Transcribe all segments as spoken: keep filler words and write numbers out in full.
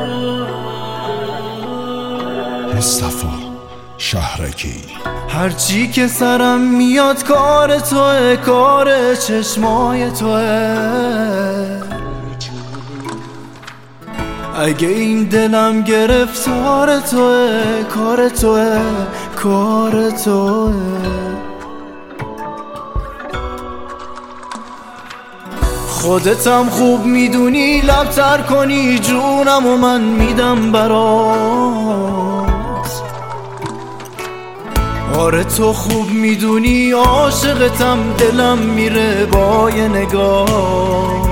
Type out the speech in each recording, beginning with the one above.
مصطفی شهرکی. هرچی که سرم میاد کار توه، کار چشمای توه. اگه این دلم گرفتار توه، کار توه، کار توه. خودتم خوب میدونی، لبتر کنی جونم و من میدم برات. آره تو خوب میدونی عاشقتم، دلم میره با یه نگاه.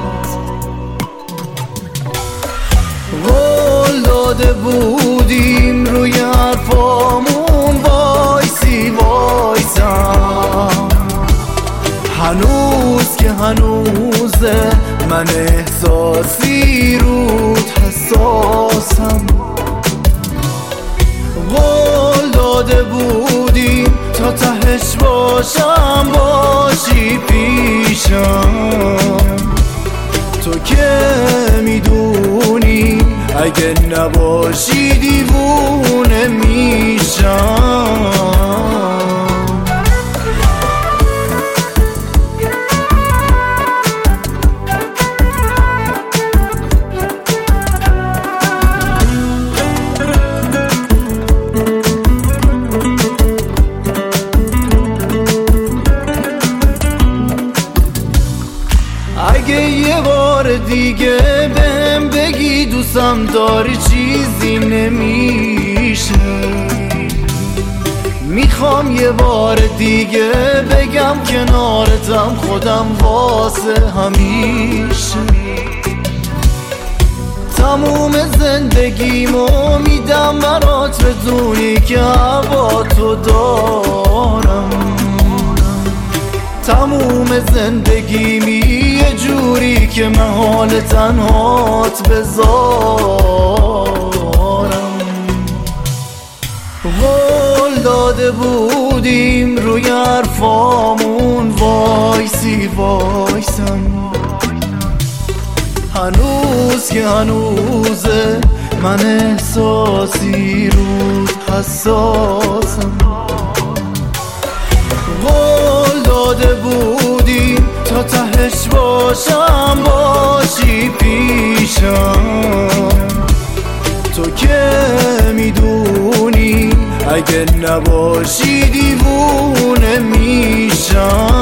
قول داده بودیم روی حرفامون وایسی وایسم. هنوز که هنوزه من احساسی رود حساسم. قول داده بودیم تا تهش باشم، باشی پیشم. تو که میدونی اگه نباشی دیوونه میشم. اگه یه بار دیگه بهم بگی دوستم داری چیزی نمیشه. میخوام یه بار دیگه بگم کنارتم خودم واسه همیشه. تموم زندگیمو میدم برات، بدونی که هوا تو دارم. تموم زندگیمی یه جوری که من حال تنهات بذارم. قول داده بودیم روی حرفامون وایسی وایسم. هنوز که هنوزه من احساسی رود حساسم. قول داده بودیم تا تهش باشم، باشی پیشم. تو که میدونی اگه نباشی دیوونه میشم.